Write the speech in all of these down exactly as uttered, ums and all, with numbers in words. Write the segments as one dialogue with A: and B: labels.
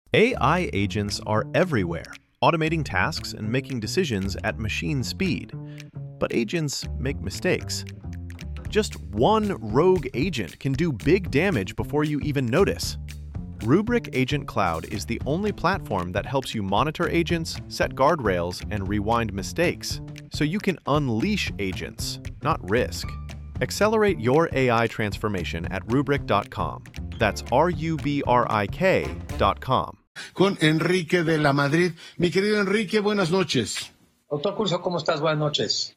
A: A I agents are everywhere, automating tasks and making decisions at machine speed. But agents make mistakes. Just one rogue agent can do big damage before you even notice. Rubrik Agent Cloud is the only platform that helps you monitor agents, set guardrails, and rewind mistakes, so you can unleash agents, not risk. Accelerate your A I transformation at rubrik dot com. That's R U B R I K dot com.
B: Con Enrique de la Madrid. Mi querido Enrique, buenas noches.
C: Doctor Curcio, ¿cómo estás? Buenas noches.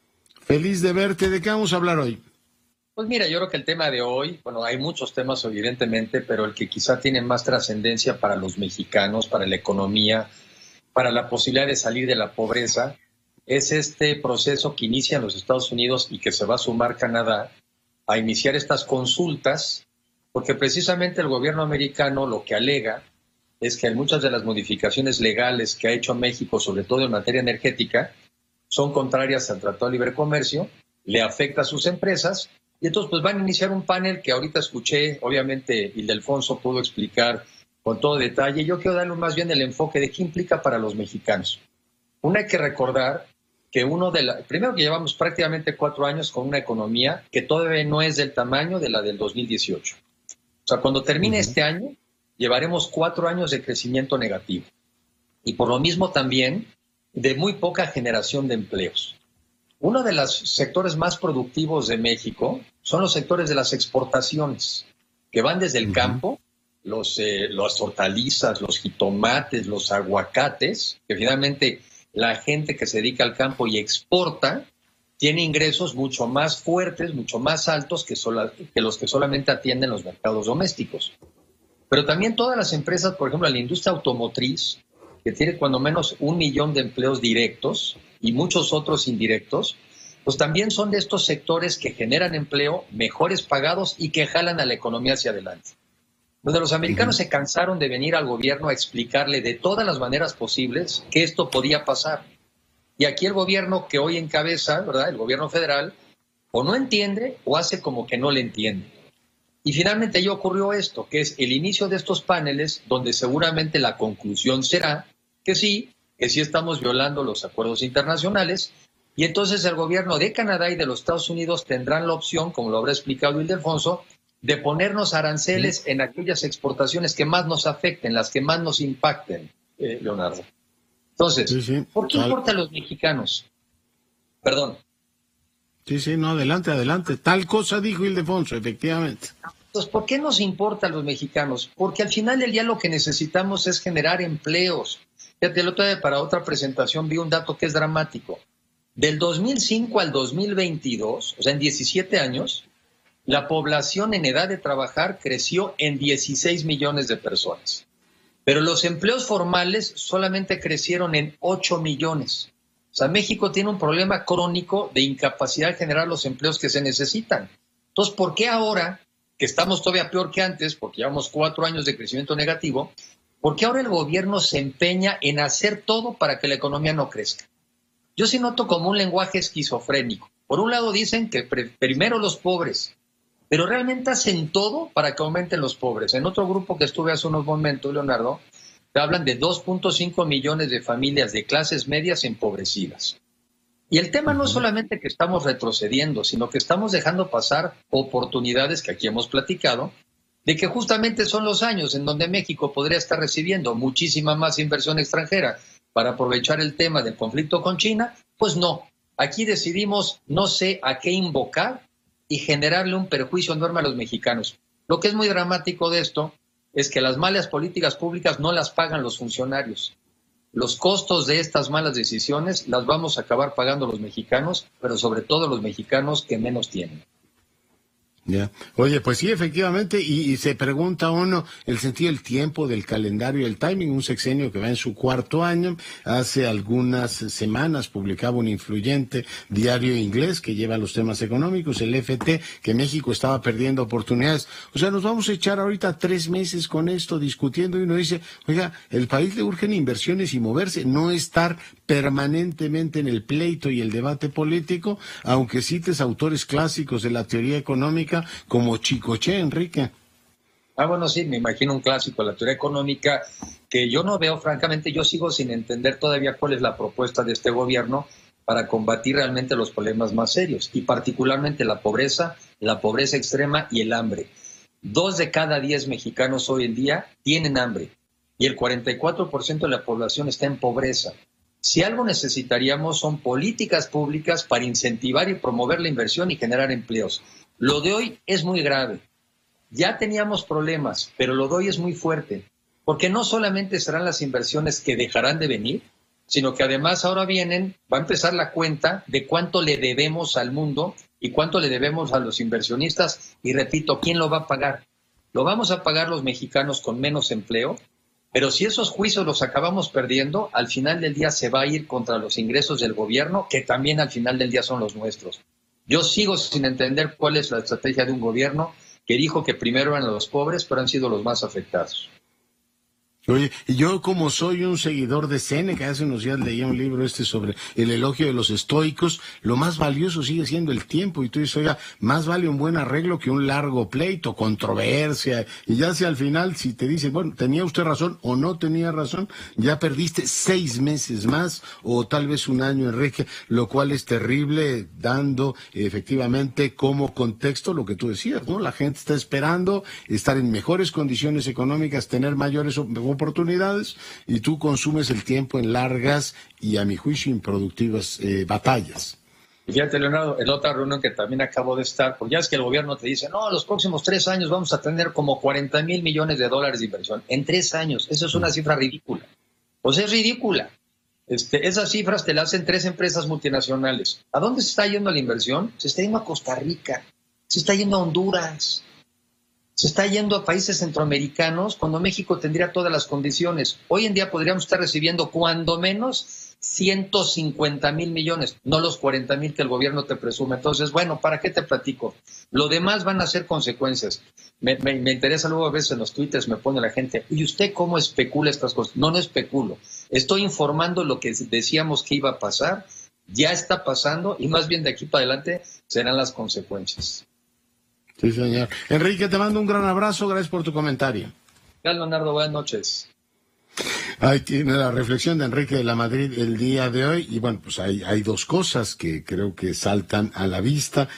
B: Feliz de verte. ¿De qué vamos a hablar hoy?
C: Pues mira, yo creo que el tema de hoy, bueno, hay muchos temas evidentemente, pero el que quizá tiene más trascendencia para los mexicanos, para la economía, para la posibilidad de salir de la pobreza, es este proceso que inicia en los Estados Unidos y que se va a sumar Canadá a iniciar estas consultas, porque precisamente el gobierno americano lo que alega es que muchas de las modificaciones legales que ha hecho México, sobre todo en materia energética, son contrarias al Tratado de Libre Comercio, le afecta a sus empresas, y entonces pues van a iniciar un panel que ahorita escuché, obviamente Ildefonso pudo explicar con todo detalle. Yo quiero darle más bien el enfoque de qué implica para los mexicanos. Una, hay que recordar que uno de la, primero que llevamos prácticamente cuatro años con una economía que todavía no es del tamaño de la del dos mil dieciocho. O sea, cuando termine uh-huh. este año, llevaremos cuatro años de crecimiento negativo. Y por lo mismo también de muy poca generación de empleos. Uno de los sectores más productivos de México son los sectores de las exportaciones, que van desde el uh-huh. campo, los, eh, las hortalizas, los jitomates, los aguacates, que finalmente la gente que se dedica al campo y exporta tiene ingresos mucho más fuertes, mucho más altos que, sola, que los que solamente atienden los mercados domésticos. Pero también todas las empresas, por ejemplo, la industria automotriz, que tiene cuando menos un millón de empleos directos y muchos otros indirectos, pues también son de estos sectores que generan empleo, mejores pagados y que jalan a la economía hacia adelante. Donde los americanos uh-huh. se cansaron de venir al gobierno a explicarle de todas las maneras posibles que esto podía pasar. Y aquí el gobierno que hoy encabeza, ¿verdad?, el gobierno federal, o no entiende o hace como que no le entiende. Y finalmente ya ocurrió esto, que es el inicio de estos paneles, donde seguramente la conclusión será que sí, que sí estamos violando los acuerdos internacionales, y entonces el gobierno de Canadá y de los Estados Unidos tendrán la opción, como lo habrá explicado Ildefonso, de ponernos aranceles sí. en aquellas exportaciones que más nos afecten, las que más nos impacten, eh, Leonardo. Entonces, sí, sí. ¿por qué Al... importa a los mexicanos? Perdón.
B: Sí, sí, no, adelante, adelante. Tal cosa dijo Ildefonso, efectivamente.
C: Entonces, ¿por qué nos importa a los mexicanos? Porque al final del día lo que necesitamos es generar empleos. Fíjate, el otro día para otra presentación vi un dato que es dramático. Del dos mil cinco al dos mil veintidós, o sea, en diecisiete años, la población en edad de trabajar creció en dieciséis millones de personas. Pero los empleos formales solamente crecieron en ocho millones. O sea, México tiene un problema crónico de incapacidad de generar los empleos que se necesitan. Entonces, ¿por qué ahora, que estamos todavía peor que antes, porque llevamos cuatro años de crecimiento negativo, por qué ahora el gobierno se empeña en hacer todo para que la economía no crezca? Yo sí noto como un lenguaje esquizofrénico. Por un lado dicen que pre- primero los pobres, pero realmente hacen todo para que aumenten los pobres. En otro grupo que estuve hace unos momentos, Leonardo, te hablan de dos punto cinco millones de familias de clases medias empobrecidas. Y el tema no es solamente que estamos retrocediendo, sino que estamos dejando pasar oportunidades que aquí hemos platicado, de que justamente son los años en donde México podría estar recibiendo muchísima más inversión extranjera para aprovechar el tema del conflicto con China. Pues no, aquí decidimos no sé a qué invocar y generarle un perjuicio enorme a los mexicanos. Lo que es muy dramático de esto es que las malas políticas públicas no las pagan los funcionarios. Los costos de estas malas decisiones las vamos a acabar pagando los mexicanos, pero sobre todo los mexicanos que menos tienen.
B: Ya. Oye, pues sí, efectivamente, y, y se pregunta uno el sentido del tiempo, del calendario, el timing, un sexenio que va en su cuarto año. Hace algunas semanas publicaba un influyente diario inglés que lleva los temas económicos, el F T, que México estaba perdiendo oportunidades. O sea, nos vamos a echar ahorita tres meses con esto discutiendo y uno dice, oiga, el país le urgen inversiones y moverse, no estar permanentemente en el pleito y el debate político, aunque cites autores clásicos de la teoría económica como Chicoche, Enrique.
C: Ah, bueno, sí, me imagino un clásico de la teoría económica que yo no veo, francamente, yo sigo sin entender todavía cuál es la propuesta de este gobierno para combatir realmente los problemas más serios, y particularmente la pobreza, la pobreza extrema y el hambre. Dos de cada diez mexicanos hoy en día tienen hambre y el cuarenta y cuatro por ciento de la población está en pobreza. Si algo necesitaríamos son políticas públicas para incentivar y promover la inversión y generar empleos. Lo de hoy es muy grave. Ya teníamos problemas, pero lo de hoy es muy fuerte, porque no solamente serán las inversiones que dejarán de venir, sino que además ahora vienen, va a empezar la cuenta de cuánto le debemos al mundo y cuánto le debemos a los inversionistas. Y repito, ¿quién lo va a pagar? Lo vamos a pagar los mexicanos con menos empleo, pero si esos juicios los acabamos perdiendo, al final del día se va a ir contra los ingresos del gobierno, que también al final del día son los nuestros. Yo sigo sin entender cuál es la estrategia de un gobierno que dijo que primero eran los pobres, pero han sido los más afectados.
B: Oye, y yo como soy un seguidor de Séneca, hace unos días leía un libro este sobre el elogio de los estoicos, lo más valioso sigue siendo el tiempo, y tú dices, oiga, más vale un buen arreglo que un largo pleito, controversia, y ya si al final, si te dicen, bueno, tenía usted razón o no tenía razón, ya perdiste seis meses más, o tal vez un año, Enrique, lo cual es terrible, dando efectivamente como contexto lo que tú decías, ¿no? La gente está esperando estar en mejores condiciones económicas, tener mayores oportunidades, y tú consumes el tiempo en largas y, a mi juicio, improductivas eh, batallas.
C: Fíjate, Leonardo, en otra reunión que también acabo de estar, pues ya es que el gobierno te dice, no, los próximos tres años vamos a tener como cuarenta mil millones de dólares de inversión. En tres años, eso es una cifra ridícula. Pues es ridícula. Este, esas cifras te las hacen tres empresas multinacionales. ¿A dónde se está yendo la inversión? Se está yendo a Costa Rica, se está yendo a Honduras, se está yendo a países centroamericanos, cuando México tendría todas las condiciones. Hoy en día podríamos estar recibiendo cuando menos ciento cincuenta mil millones, no los cuarenta mil que el gobierno te presume. Entonces, bueno, ¿para qué te platico? Lo demás van a ser consecuencias. Me, me, me interesa luego a veces en los twitters, me pone la gente, ¿y usted cómo especula estas cosas? No, no especulo. Estoy informando lo que decíamos que iba a pasar, ya está pasando, y más bien de aquí para adelante serán las consecuencias.
B: Sí, señor. Enrique, te mando un gran abrazo, gracias por tu comentario.
C: Gracias, Leonardo, buenas noches.
B: Ahí tiene la reflexión de Enrique de la Madrid el día de hoy, y bueno, pues hay, hay dos cosas que creo que saltan a la vista.